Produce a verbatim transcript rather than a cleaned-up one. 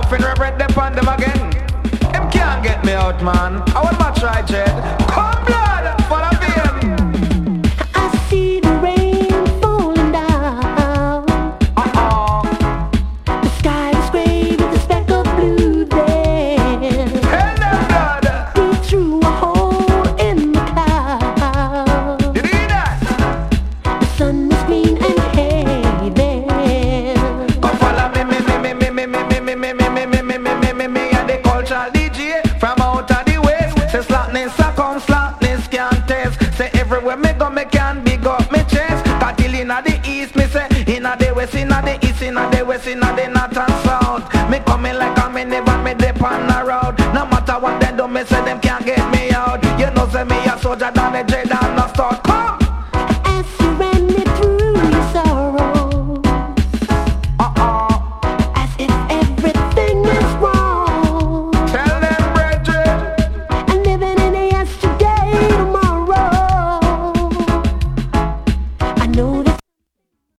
up and reverend upon them again. Him can't get me out, man. I want my try, Jed. Come blood, follow me. I see the rain falling down. Uh-uh. The sky is gray with a speck of blue there. Hell no, blood. We threw a hole in the cloud. You hear that? The sun was green and hay there. Come follow me, me, me, me, me, me, me, me, me, me, me, me, me, me, me, me, me, and the cultural D J from out of the west. Say slackness a come, slackness can't taste. Say everywhere me go, me can big up me chest. Cause till inna the east, me say inna the west, inna the east, inna the west, inna the north and south. Me coming like a minivan, me dip on the road. No matter what they do, me say them can't get me out. You know say me a soldier down the